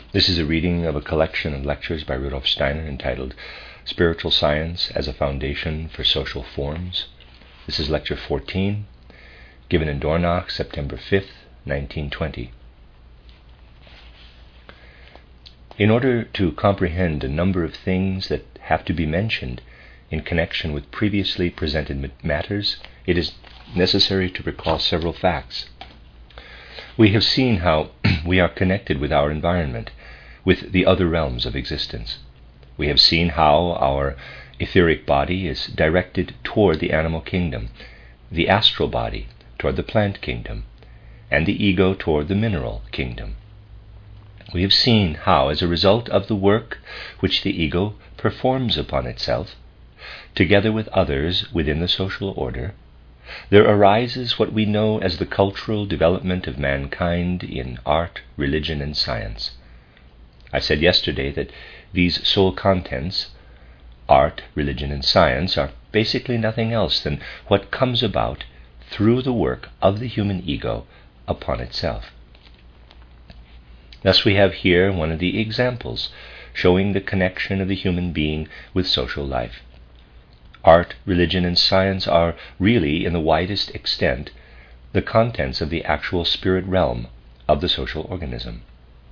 This is a reading of a collection of lectures by Rudolf Steiner entitled Spiritual Science as a Foundation for Social Forms. This is lecture 14, given in Dornach, September 5th, 1920. In order to comprehend a number of things that have to be mentioned in connection with previously presented matters, it is necessary to recall several facts. We have seen how we are connected with our environment, with the other realms of existence. We have seen how our etheric body is directed toward the animal kingdom, the astral body toward the plant kingdom, and the ego toward the mineral kingdom. We have seen how, as a result of the work which the ego performs upon itself, together with others within the social order, there arises what we know as the cultural development of mankind in art, religion, and science. I said yesterday that these soul contents, art, religion, and science, are basically nothing else than what comes about through the work of the human ego upon itself. Thus we have here one of the examples showing the connection of the human being with social life. Art, religion, and science are really, in the widest extent, the contents of the actual spirit realm of the social organism.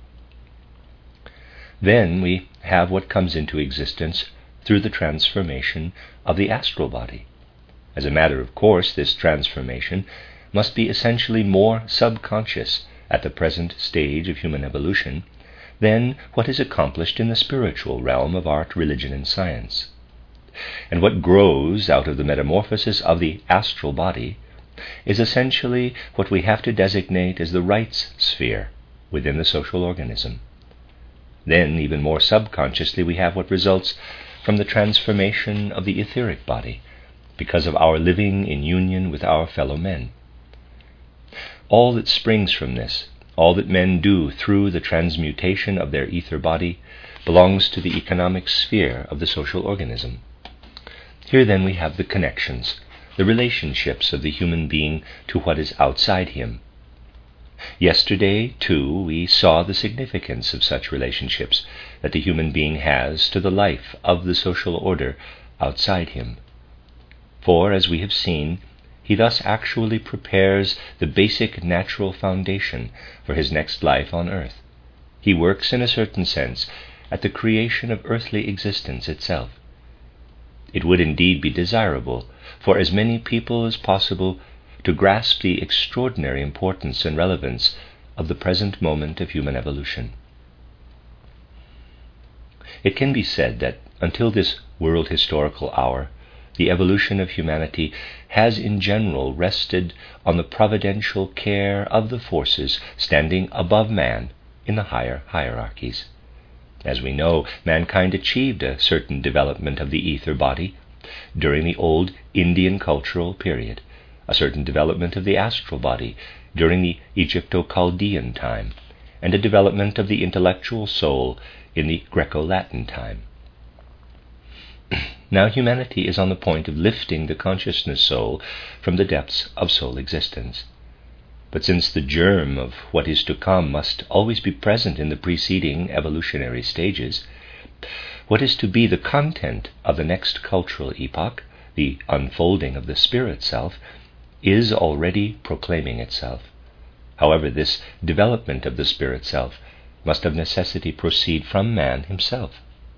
Then we have what comes into existence through the transformation of the astral body. As a matter of course, this transformation must be essentially more subconscious at the present stage of human evolution than what is accomplished in the spiritual realm of art, religion, and science. And what grows out of the metamorphosis of the astral body is essentially what we have to designate as the rights sphere within the social organism. Then, even more subconsciously, we have what results from the transformation of the etheric body because of our living in union with our fellow men. All that springs from this, all that men do through the transmutation of their ether body, belongs to the economic sphere of the social organism. Here then we have the connections, the relationships of the human being to what is outside him. Yesterday, too, we saw the significance of such relationships that the human being has to the life of the social order outside him. For, as we have seen, he thus actually prepares the basic natural foundation for his next life on earth. He works, in a certain sense, at the creation of earthly existence itself. It would indeed be desirable for as many people as possible to grasp the extraordinary importance and relevance of the present moment of human evolution. It can be said that until this world historical hour, the evolution of humanity has in general rested on the providential care of the forces standing above man in the higher hierarchies. As we know, mankind achieved a certain development of the ether body during the old Indian cultural period, a certain development of the astral body during the Egypto-Chaldean time, and a development of the intellectual soul in the Greco-Latin time. Now humanity is on the point of lifting the consciousness soul from the depths of soul existence. But since the germ of what is to come must always be present in the preceding evolutionary stages, what is to be the content of the next cultural epoch, the unfolding of the spirit self, is already proclaiming itself. However, this development of the spirit self must of necessity proceed from man himself.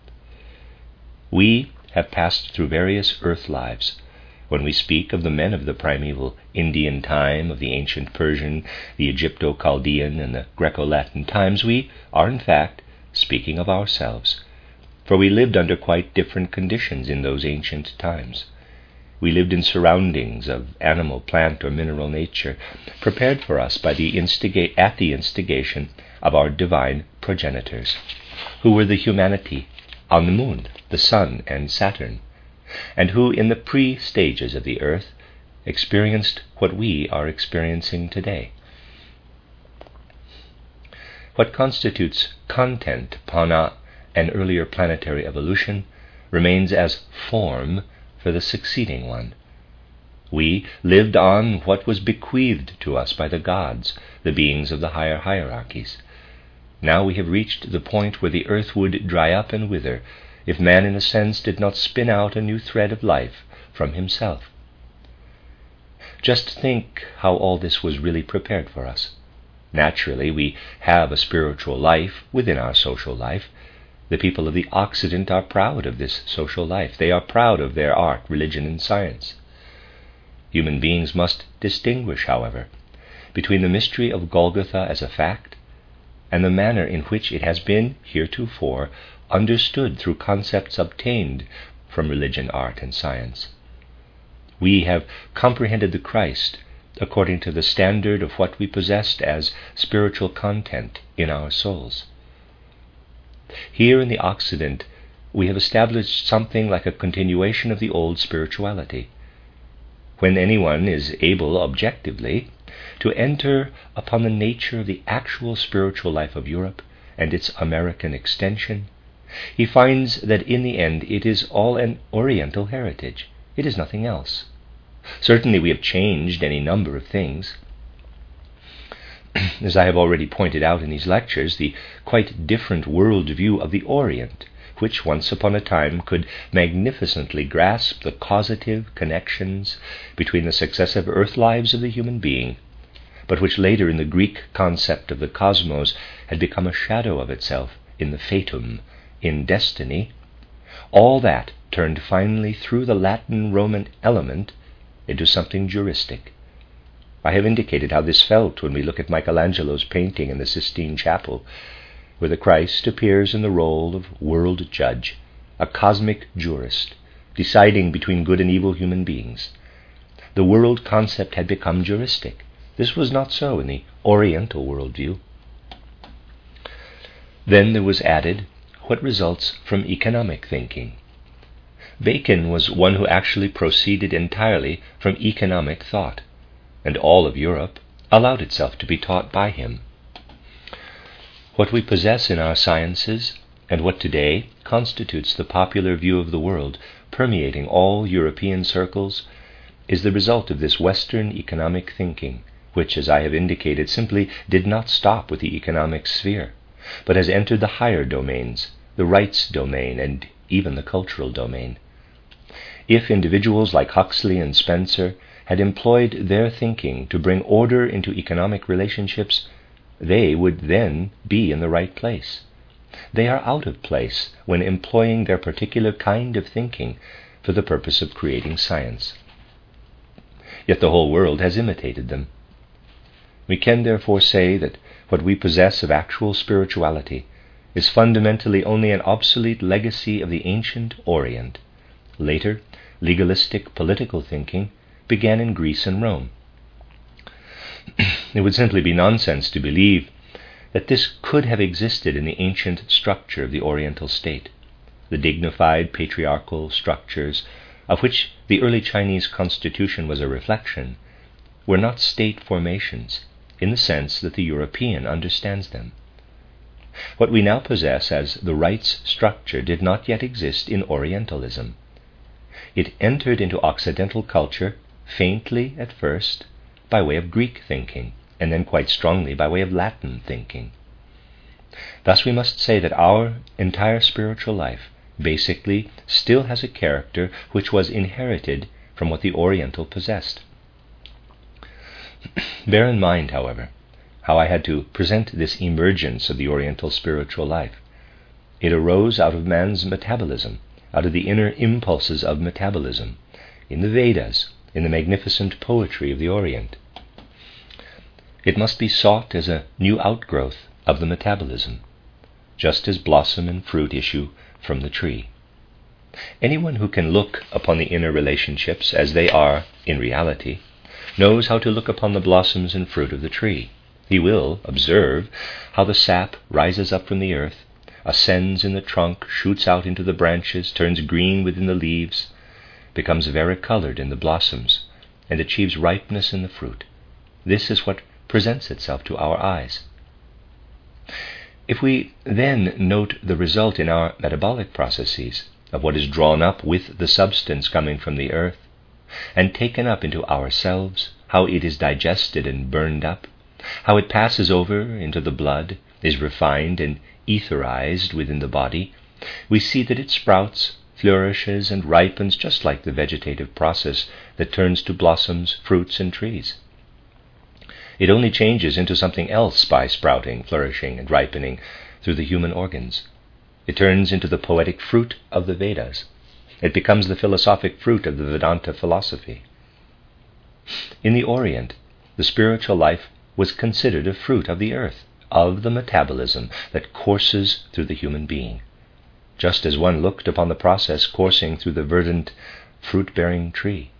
We have passed through various earth lives. When we speak of the men of the primeval Indian time, of the ancient Persian, the Egypto-Chaldean, and the Greco-Latin times, we are in fact speaking of ourselves, for we lived under quite different conditions in those ancient times. We lived in surroundings of animal, plant, or mineral nature, prepared for us by at the instigation of our divine progenitors, who were the humanity on the moon, the sun, and Saturn, and who in the pre-stages of the earth experienced what we are experiencing today. What constitutes content upon an earlier planetary evolution remains as form for the succeeding one. We lived on what was bequeathed to us by the gods, the beings of the higher hierarchies. Now we have reached the point where the earth would dry up and wither if man in a sense did not spin out a new thread of life from himself. Just think how all this was really prepared for us. Naturally, we have a spiritual life within our social life. The people of the Occident are proud of this social life. They are proud of their art, religion, and science. Human beings must distinguish, however, between the mystery of Golgotha as a fact and the manner in which it has been heretofore understood through concepts obtained from religion, art, and science. We have comprehended the Christ according to the standard of what we possessed as spiritual content in our souls. Here in the Occident, we have established something like a continuation of the old spirituality. When anyone is able objectively to enter upon the nature of the actual spiritual life of Europe and its American extension, he finds that in the end it is all an Oriental heritage. It is nothing else. Certainly we have changed any number of things. As I have already pointed out in these lectures, the quite different worldview of the Orient, which once upon a time could magnificently grasp the causative connections between the successive earth lives of the human being, but which later in the Greek concept of the cosmos had become a shadow of itself in the fatum, in destiny, all that turned finally through the Latin-Roman element into something juristic. I have indicated how this felt when we look at Michelangelo's painting in the Sistine Chapel, where the Christ appears in the role of world judge, a cosmic jurist, deciding between good and evil human beings. The world concept had become juristic. This was not so in the Oriental worldview. Then there was added what results from economic thinking. Bacon was one who actually proceeded entirely from economic thought, and all of Europe allowed itself to be taught by him. What we possess in our sciences, and what today constitutes the popular view of the world permeating all European circles, is the result of this Western economic thinking, which, as I have indicated, simply did not stop with the economic sphere, but has entered the higher domains, the rights domain, and even the cultural domain. If individuals like Huxley and Spencer had employed their thinking to bring order into economic relationships, they would then be in the right place. They are out of place when employing their particular kind of thinking for the purpose of creating science. Yet the whole world has imitated them. We can therefore say that what we possess of actual spirituality is fundamentally only an obsolete legacy of the ancient Orient. Later, legalistic political thinking began in Greece and Rome. It would simply be nonsense to believe that this could have existed in the ancient structure of the Oriental state. The dignified patriarchal structures, of which the early Chinese constitution was a reflection, were not state formations in the sense that the European understands them. What we now possess as the rights structure did not yet exist in Orientalism. It entered into Occidental culture faintly at first by way of Greek thinking, and then quite strongly by way of Latin thinking. Thus we must say that our entire spiritual life basically still has a character which was inherited from what the Oriental possessed. Bear in mind, however, how I had to present this emergence of the Oriental spiritual life. It arose out of man's metabolism, out of the inner impulses of metabolism, in the Vedas, in the magnificent poetry of the Orient. It must be sought as a new outgrowth of the metabolism, just as blossom and fruit issue from the tree. Anyone who can look upon the inner relationships as they are in reality knows how to look upon the blossoms and fruit of the tree. He will observe how the sap rises up from the earth, ascends in the trunk, shoots out into the branches, turns green within the leaves, becomes varicolored in the blossoms, and achieves ripeness in the fruit. This is what presents itself to our eyes. If we then note the result in our metabolic processes of what is drawn up with the substance coming from the earth and taken up into ourselves, how it is digested and burned up, how it passes over into the blood is refined and etherized within the body, we see that it sprouts, flourishes, and ripens just like the vegetative process that turns to blossoms, fruits, and trees. It only changes into something else by sprouting, flourishing, and ripening through the human organs. It turns into the poetic fruit of the Vedas. It becomes the philosophic fruit of the Vedanta philosophy. In the Orient, the spiritual life was considered a fruit of the earth, of the metabolism that courses through the human being, just as one looked upon the process coursing through the verdant, fruit-bearing tree.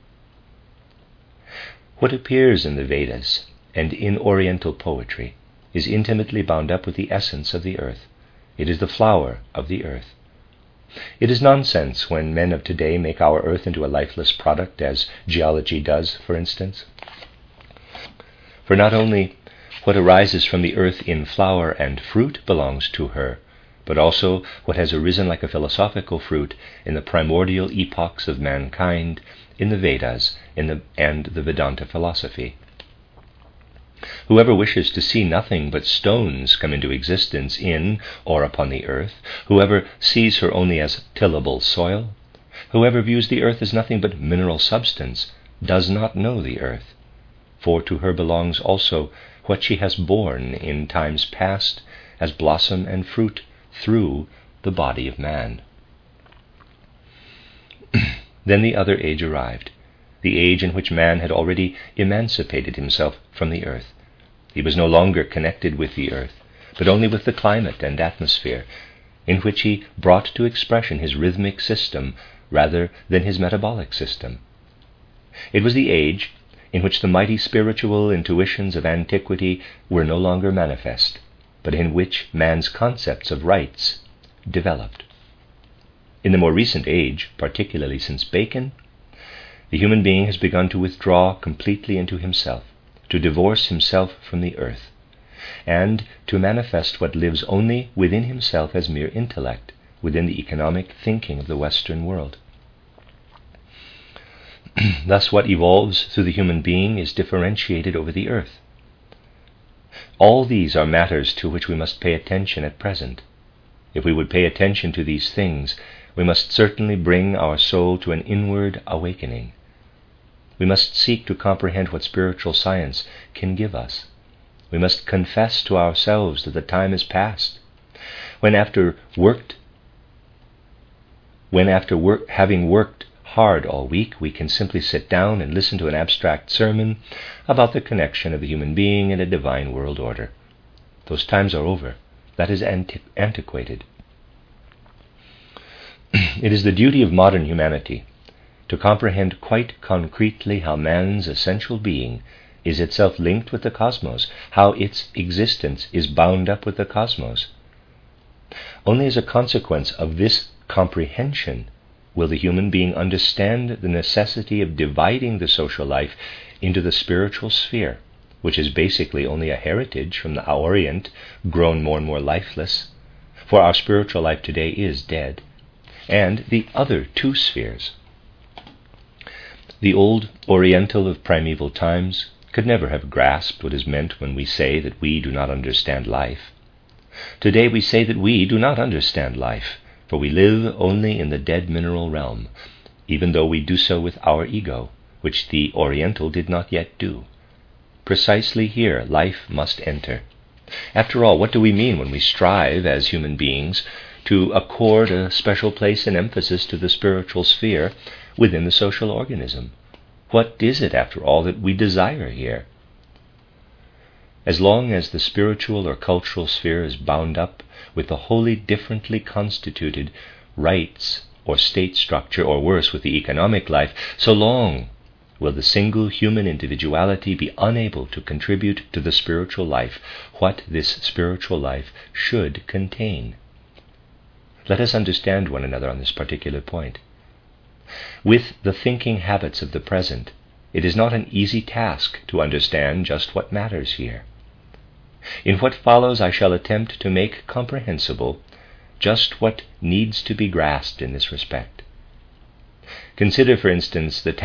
What appears in the Vedas and in Oriental poetry is intimately bound up with the essence of the earth. It is the flower of the earth. It is nonsense when men of today make our earth into a lifeless product, as geology does, for instance. For not only what arises from the earth in flower and fruit belongs to her, but also what has arisen like a philosophical fruit in the primordial epochs of mankind, in the Vedas and the Vedanta philosophy. Whoever wishes to see nothing but stones come into existence in or upon the earth, whoever sees her only as tillable soil, whoever views the earth as nothing but mineral substance, does not know the earth, for to her belongs also what she has borne in times past as blossom and fruit through the body of man. Then the other age arrived, the age in which man had already emancipated himself from the earth. He was no longer connected with the earth, but only with the climate and atmosphere, in which he brought to expression his rhythmic system rather than his metabolic system. It was the age in which the mighty spiritual intuitions of antiquity were no longer manifest, but in which man's concepts of rights developed. In the more recent age, particularly since Bacon, the human being has begun to withdraw completely into himself, to divorce himself from the earth, and to manifest what lives only within himself as mere intellect, within the economic thinking of the Western world. Thus what evolves through the human being is differentiated over the earth. All these are matters to which we must pay attention at present. If we would pay attention to these things, we must certainly bring our soul to an inward awakening. We must seek to comprehend what spiritual science can give us. We must confess to ourselves that the time is past, when having worked hard all week, we can simply sit down and listen to an abstract sermon about the connection of the human being and a divine world order. Those times are over. That is antiquated. It is the duty of modern humanity to comprehend quite concretely how man's essential being is itself linked with the cosmos, how its existence is bound up with the cosmos. Only as a consequence of this comprehension will the human being understand the necessity of dividing the social life into the spiritual sphere, which is basically only a heritage from the Orient, grown more and more lifeless, for our spiritual life today is dead, and the other two spheres. The old Oriental of primeval times could never have grasped what is meant when we say that we do not understand life. Today we say that we do not understand life, for we live only in the dead mineral realm, even though we do so with our ego, which the Oriental did not yet do. Precisely here life must enter. After all, what do we mean when we strive as human beings to accord a special place and emphasis to the spiritual sphere within the social organism? What is it, after all, that we desire here? As long as the spiritual or cultural sphere is bound up with the wholly differently constituted rights or state structure, or worse, with the economic life, so long will the single human individuality be unable to contribute to the spiritual life what this spiritual life should contain. Let us understand one another on this particular point. With the thinking habits of the present, it is not an easy task to understand just what matters here. In what follows, I shall attempt to make comprehensible just what needs to be grasped in this respect. Consider, for instance, the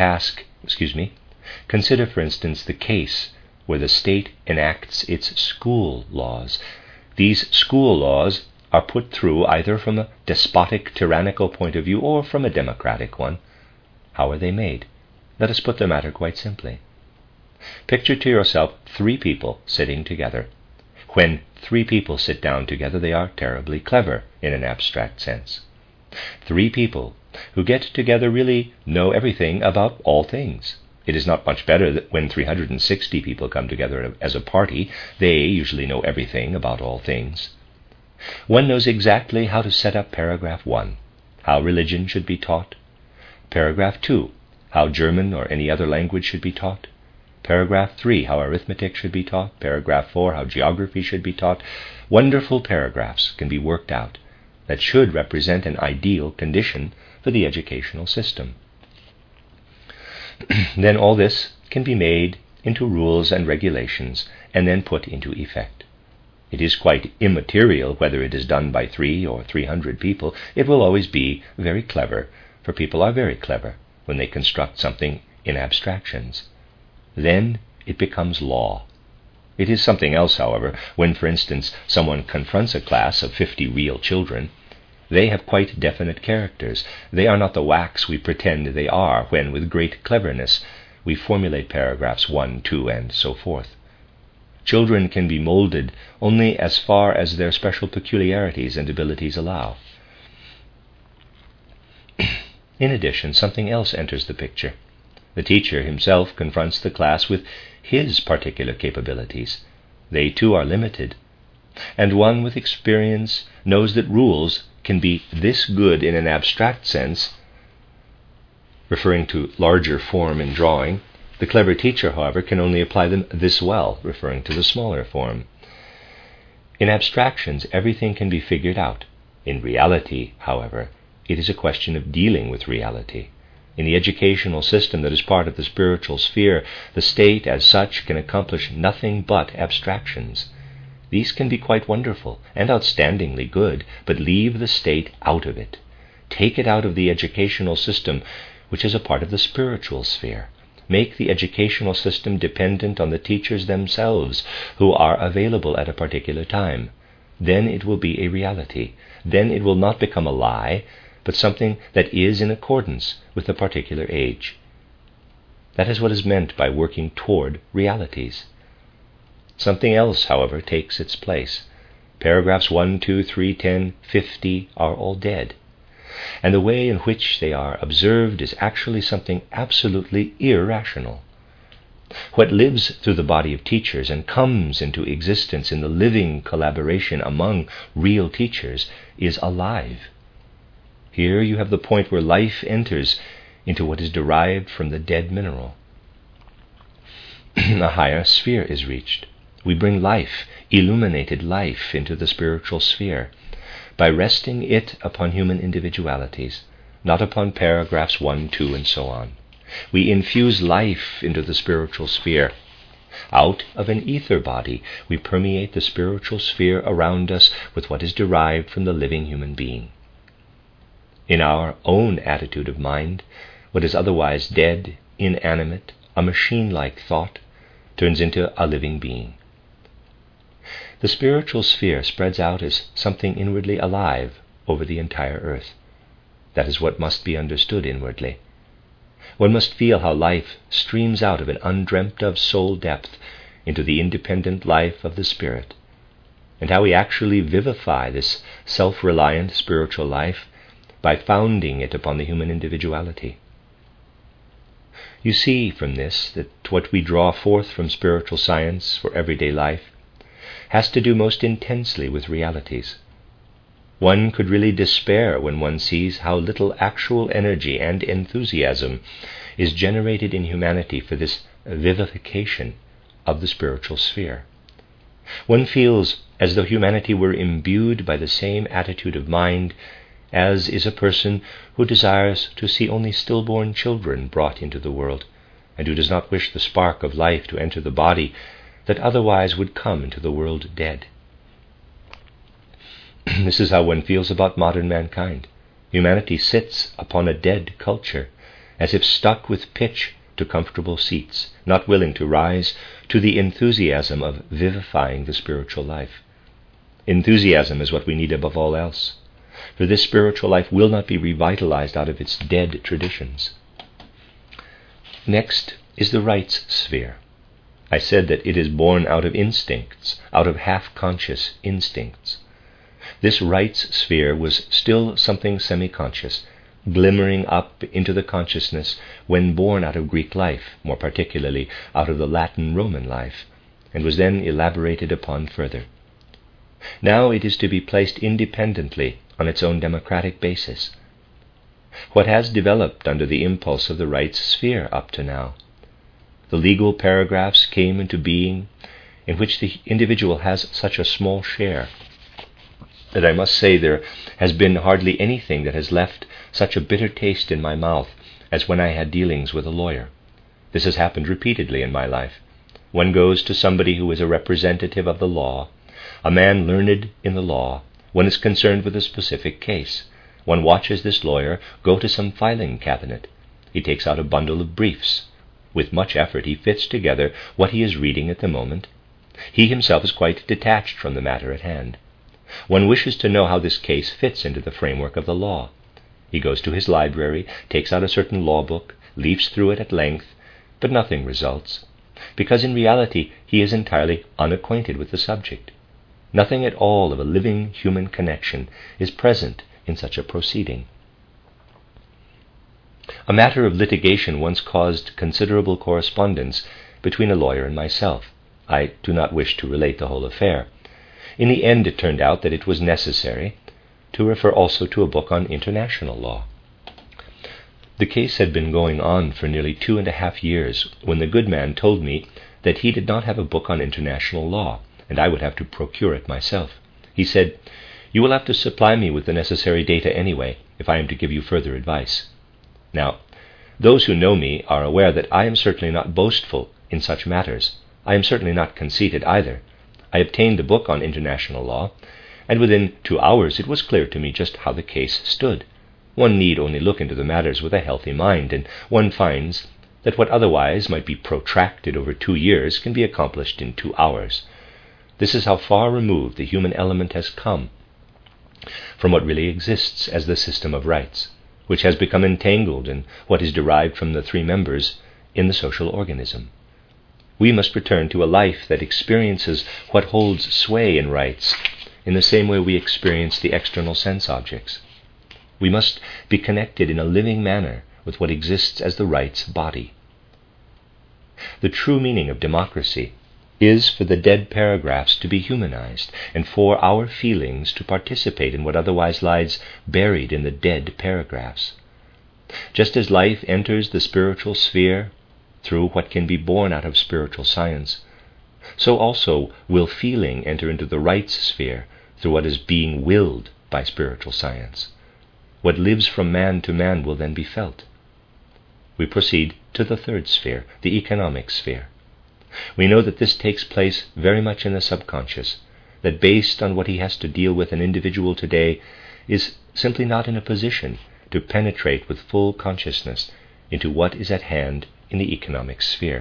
case where the state enacts its school laws. These school laws are put through either from a despotic, tyrannical point of view or from a democratic one. How are they made? Let us put the matter quite simply. Picture to yourself 3 people sitting together. When 3 people sit down together, they are terribly clever in an abstract sense. 3 people who get together really know everything about all things. It is not much better that when 360 people come together as a party, they usually know everything about all things. One knows exactly how to set up paragraph 1, how religion should be taught. Paragraph 2, how German or any other language should be taught. Paragraph 3, how arithmetic should be taught. Paragraph 4, how geography should be taught. Wonderful paragraphs can be worked out that should represent an ideal condition for the educational system. Then all this can be made into rules and regulations and then put into effect. It is quite immaterial whether it is done by 3 or 300 people. It will always be very clever, for people are very clever when they construct something in abstractions. Then it becomes law. It is something else, however, when, for instance, someone confronts a class of 50 real children. They have quite definite characters. They are not the wax we pretend they are when, with great cleverness, we formulate paragraphs 1, 2, and so forth. Children can be molded only as far as their special peculiarities and abilities allow. In addition, something else enters the picture. The teacher himself confronts the class with his particular capabilities. They too are limited, and one with experience knows that rules can be this good in an abstract sense, referring to larger form in drawing. The clever teacher, however, can only apply them this well, referring to the smaller form. In abstractions, everything can be figured out. In reality, however, it is a question of dealing with reality. In the educational system that is part of the spiritual sphere, the state as such can accomplish nothing but abstractions. These can be quite wonderful and outstandingly good, but leave the state out of it. Take it out of the educational system, which is a part of the spiritual sphere. Make the educational system dependent on the teachers themselves, who are available at a particular time. Then it will be a reality. Then it will not become a lie, but something that is in accordance with the particular age. That is what is meant by working toward realities. Something else, however, takes its place. Paragraphs 1, 2, 3, 10, 50 are all dead, and the way in which they are observed is actually something absolutely irrational. What lives through the body of teachers and comes into existence in the living collaboration among real teachers is alive. Here you have the point where life enters into what is derived from the dead mineral. A higher sphere is reached. We bring life, illuminated life, into the spiritual sphere by resting it upon human individualities, not upon paragraphs 1, 2, and so on. We infuse life into the spiritual sphere. Out of an ether body, we permeate the spiritual sphere around us with what is derived from the living human being. In our own attitude of mind, what is otherwise dead, inanimate, a machine-like thought, turns into a living being. The spiritual sphere spreads out as something inwardly alive over the entire earth. That is what must be understood inwardly. One must feel how life streams out of an undreamt-of soul depth into the independent life of the spirit, and how we actually vivify this self-reliant spiritual life by founding it upon the human individuality. You see from this that what we draw forth from spiritual science for everyday life has to do most intensely with realities. One could really despair when one sees how little actual energy and enthusiasm is generated in humanity for this vivification of the spiritual sphere. One feels as though humanity were imbued by the same attitude of mind as is a person who desires to see only stillborn children brought into the world, and who does not wish the spark of life to enter the body that otherwise would come into the world dead. This is how one feels about modern mankind. Humanity sits upon a dead culture, as if stuck with pitch to comfortable seats, not willing to rise to the enthusiasm of vivifying the spiritual life. Enthusiasm is what we need above all else, for this spiritual life will not be revitalized out of its dead traditions. Next is the rights sphere. I said that it is born out of instincts, out of half-conscious instincts. This rights sphere was still something semi-conscious, glimmering up into the consciousness when born out of Greek life, more particularly out of the Latin Roman life, and was then elaborated upon further. Now it is to be placed independently on its own democratic basis. What has developed under the impulse of the rights sphere up to now? The legal paragraphs came into being in which the individual has such a small share that I must say there has been hardly anything that has left such a bitter taste in my mouth as when I had dealings with a lawyer. This has happened repeatedly in my life. One goes to somebody who is a representative of the law, a man learned in the law. One is concerned with a specific case. One watches this lawyer go to some filing cabinet. He takes out a bundle of briefs. With much effort he fits together what he is reading at the moment. He himself is quite detached from the matter at hand. One wishes to know how this case fits into the framework of the law. He goes to his library, takes out a certain law book, leafs through it at length, but nothing results, because in reality he is entirely unacquainted with the subject. Nothing at all of a living human connection is present in such a proceeding. A matter of litigation once caused considerable correspondence between a lawyer and myself. I do not wish to relate the whole affair. In the end it turned out that it was necessary to refer also to a book on international law. The case had been going on for nearly 2.5 years when the good man told me that he did not have a book on international law, and I would have to procure it myself. He said, "You will have to supply me with the necessary data anyway, if I am to give you further advice." Now, those who know me are aware that I am certainly not boastful in such matters. I am certainly not conceited either. I obtained the book on international law, and within 2 hours it was clear to me just how the case stood. One need only look into the matters with a healthy mind, and one finds that what otherwise might be protracted over 2 years can be accomplished in 2 hours. This is how far removed the human element has come from what really exists as the system of rights, which has become entangled in what is derived from the 3 members in the social organism. We must return to a life that experiences what holds sway in rights in the same way we experience the external sense objects. We must be connected in a living manner with what exists as the rights body. The true meaning of democracy is for the dead paragraphs to be humanized, and for our feelings to participate in what otherwise lies buried in the dead paragraphs. Just as life enters the spiritual sphere through what can be born out of spiritual science, so also will feeling enter into the rights sphere through what is being willed by spiritual science. What lives from man to man will then be felt. We proceed to the 3rd sphere, the economic sphere. We know that this takes place very much in the subconscious, that based on what he has to deal with, an individual today is simply not in a position to penetrate with full consciousness into what is at hand in the economic sphere.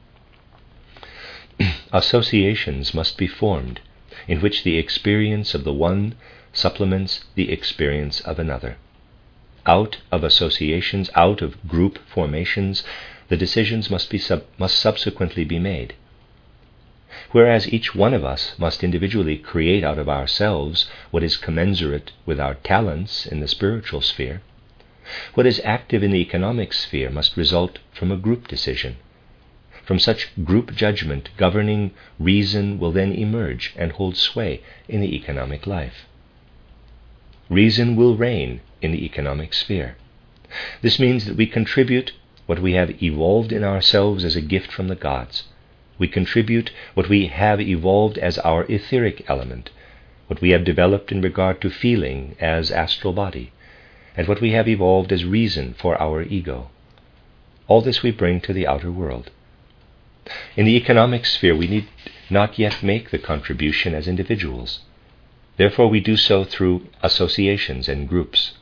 Associations must be formed in which the experience of the one supplements the experience of another. Out of associations, out of group formations, the decisions must subsequently be made. Whereas each one of us must individually create out of ourselves what is commensurate with our talents in the spiritual sphere, what is active in the economic sphere must result from a group decision. From such group judgment, governing reason will then emerge and hold sway in the economic life. Reason will reign in the economic sphere. This means that we contribute what we have evolved in ourselves as a gift from the gods. We contribute what we have evolved as our etheric element, what we have developed in regard to feeling as astral body, and what we have evolved as reason for our ego. All this we bring to the outer world. In the economic sphere, we need not yet make the contribution as individuals. Therefore, we do so through associations and groups.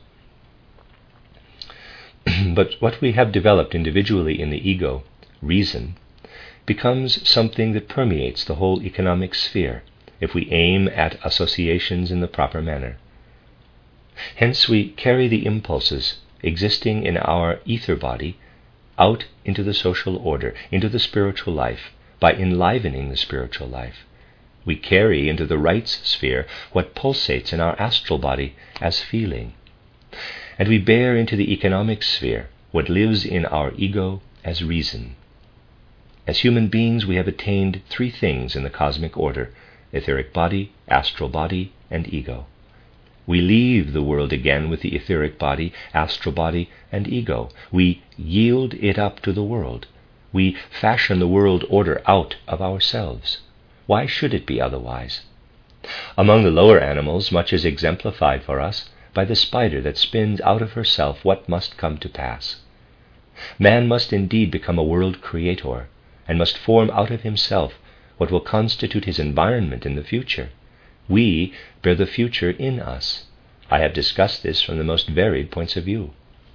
But what we have developed individually in the ego, reason, becomes something that permeates the whole economic sphere if we aim at associations in the proper manner. Hence we carry the impulses existing in our ether body out into the social order, into the spiritual life, by enlivening the spiritual life. We carry into the rights sphere what pulsates in our astral body as feeling. And we bear into the economic sphere what lives in our ego as reason. As human beings, we have attained three things in the cosmic order: etheric body, astral body, and ego. We leave the world again with the etheric body, astral body, and ego. We yield it up to the world. We fashion the world order out of ourselves. Why should it be otherwise? Among the lower animals, much is exemplified for us by the spider that spins out of herself what must come to pass. Man must indeed become a world creator, and must form out of himself what will constitute his environment in the future. We bear the future in us. I have discussed this from the most varied points of view.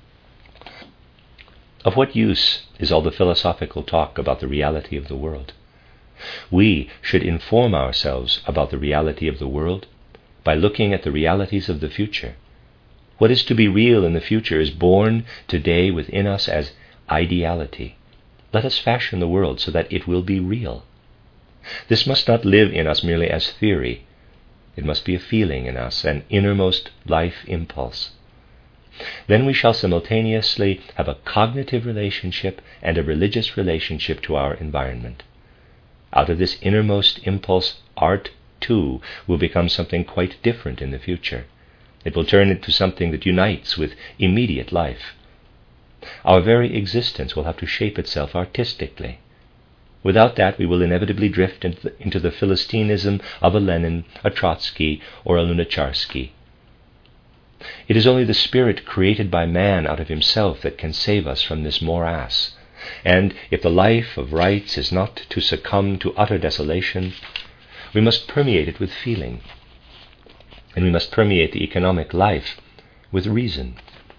Of what use is all the philosophical talk about the reality of the world? We should inform ourselves about the reality of the world by looking at the realities of the future. What is to be real in the future is born today within us as ideality. Let us fashion the world so that it will be real. This must not live in us merely as theory. It must be a feeling in us, an innermost life impulse. Then we shall simultaneously have a cognitive relationship and a religious relationship to our environment. Out of this innermost impulse, art, too, will become something quite different in the future. It will turn into something that unites with immediate life. Our very existence will have to shape itself artistically. Without that, we will inevitably drift into the Philistinism of a Lenin, a Trotsky, or a Lunacharsky. It is only the spirit created by man out of himself that can save us from this morass. And if the life of rights is not to succumb to utter desolation, we must permeate it with feeling. And we must permeate the economic life with reason.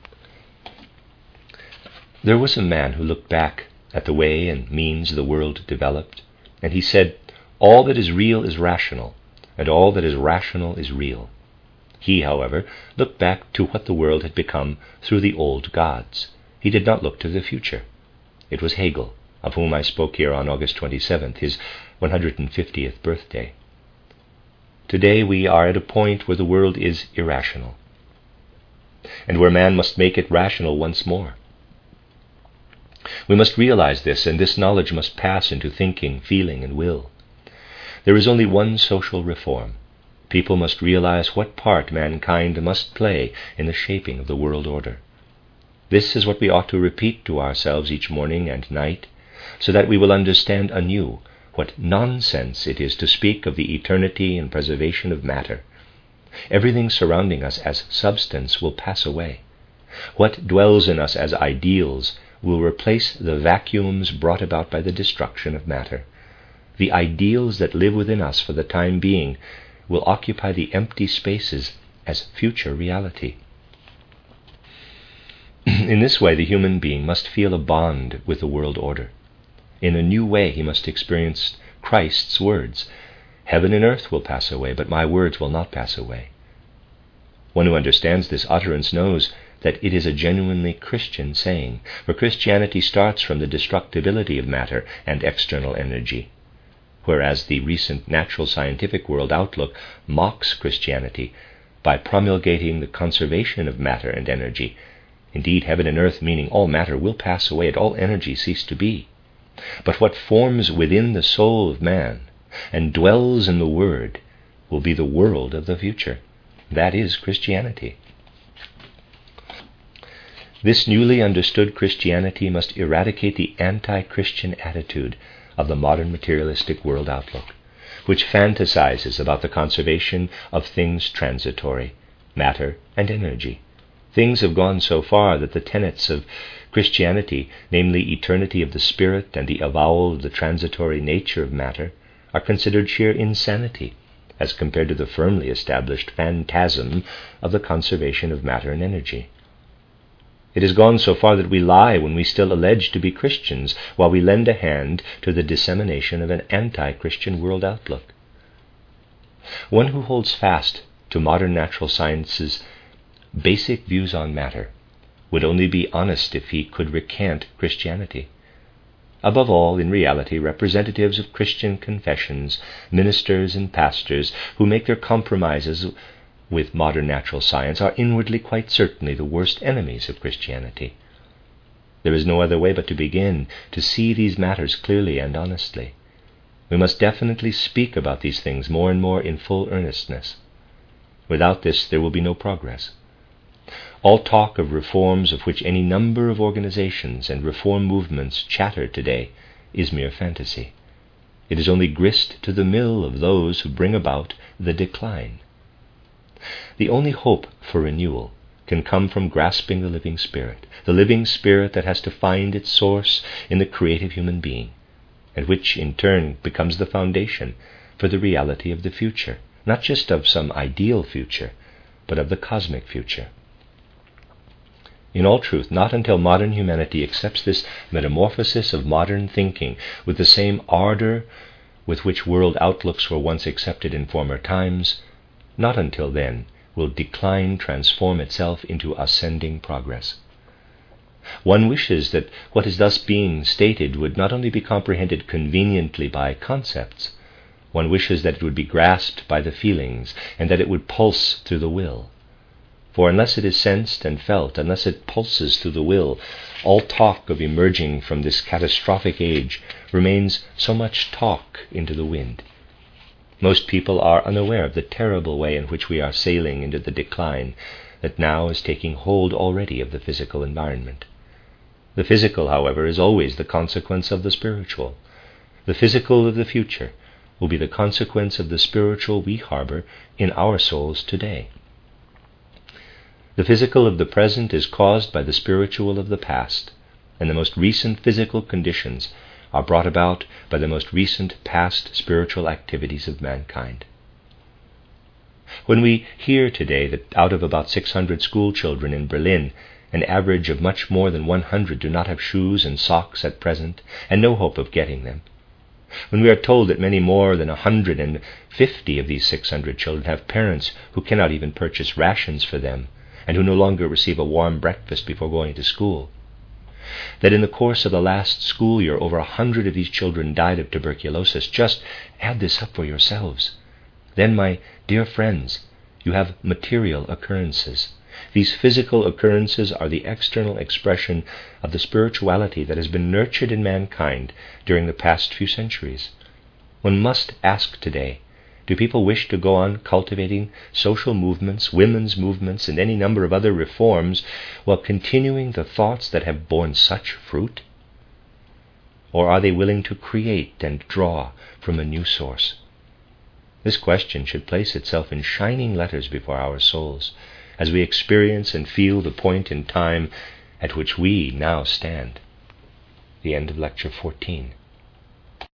There was a man who looked back at the way and means the world developed, and he said, "All that is real is rational, and all that is rational is real." He, however, looked back to what the world had become through the old gods. He did not look to the future. It was Hegel, of whom I spoke here on August 27th, his 150th birthday. Today we are at a point where the world is irrational, and where man must make it rational once more. We must realize this, and this knowledge must pass into thinking, feeling, and will. There is only one social reform. People must realize what part mankind must play in the shaping of the world order. This is what we ought to repeat to ourselves each morning and night, so that we will understand anew what nonsense it is to speak of the eternity and preservation of matter. Everything surrounding us as substance will pass away. What dwells in us as ideals will replace the vacuums brought about by the destruction of matter. The ideals that live within us for the time being will occupy the empty spaces as future reality. In this way, the human being must feel a bond with the world order. In a new way, he must experience Christ's words, "Heaven and earth will pass away, but my words will not pass away." One who understands this utterance knows that it is a genuinely Christian saying, for Christianity starts from the destructibility of matter and external energy, whereas the recent natural scientific world outlook mocks Christianity by promulgating the conservation of matter and energy. Indeed, heaven and earth, meaning all matter, will pass away and all energy cease to be. But what forms within the soul of man and dwells in the Word will be the world of the future. That is Christianity. This newly understood Christianity must eradicate the anti-Christian attitude of the modern materialistic world outlook, which fantasizes about the conservation of things transitory, matter and energy. Things have gone so far that the tenets of Christianity, namely eternity of the spirit and the avowal of the transitory nature of matter, are considered sheer insanity as compared to the firmly established phantasm of the conservation of matter and energy. It has gone so far that we lie when we still allege to be Christians, while we lend a hand to the dissemination of an anti-Christian world outlook. One who holds fast to modern natural science's basic views on matter would only be honest if he could recant Christianity. Above all, in reality, representatives of Christian confessions, ministers and pastors who make their compromises with modern natural science are inwardly quite certainly the worst enemies of Christianity. There is no other way but to begin to see these matters clearly and honestly. We must definitely speak about these things more and more in full earnestness. Without this, there will be no progress. All talk of reforms of which any number of organizations and reform movements chatter today is mere fantasy. It is only grist to the mill of those who bring about the decline. The only hope for renewal can come from grasping the living spirit that has to find its source in the creative human being, and which in turn becomes the foundation for the reality of the future, not just of some ideal future, but of the cosmic future. In all truth, not until modern humanity accepts this metamorphosis of modern thinking with the same ardor with which world outlooks were once accepted in former times, not until then will decline transform itself into ascending progress. One wishes that what is thus being stated would not only be comprehended conveniently by concepts, one wishes that it would be grasped by the feelings and that it would pulse through the will. For unless it is sensed and felt, unless it pulses through the will, all talk of emerging from this catastrophic age remains so much talk into the wind. Most people are unaware of the terrible way in which we are sailing into the decline that now is taking hold already of the physical environment. The physical, however, is always the consequence of the spiritual. The physical of the future will be the consequence of the spiritual we harbor in our souls today. The physical of the present is caused by the spiritual of the past, and the most recent physical conditions are brought about by the most recent past spiritual activities of mankind. When we hear today that out of about 600 school children in Berlin, an average of much more than 100 do not have shoes and socks at present, and no hope of getting them, when we are told that many more than 150 of these 600 children have parents who cannot even purchase rations for them, and who no longer receive a warm breakfast before going to school, that in the course of the last school year over 100 of these children died of tuberculosis, just add this up for yourselves. Then, my dear friends, you have material occurrences. These physical occurrences are the external expression of the spirituality that has been nurtured in mankind during the past few centuries. One must ask today, do people wish to go on cultivating social movements, women's movements, and any number of other reforms while continuing the thoughts that have borne such fruit? Or are they willing to create and draw from a new source? This question should place itself in shining letters before our souls as we experience and feel the point in time at which we now stand. The end of Lecture 14.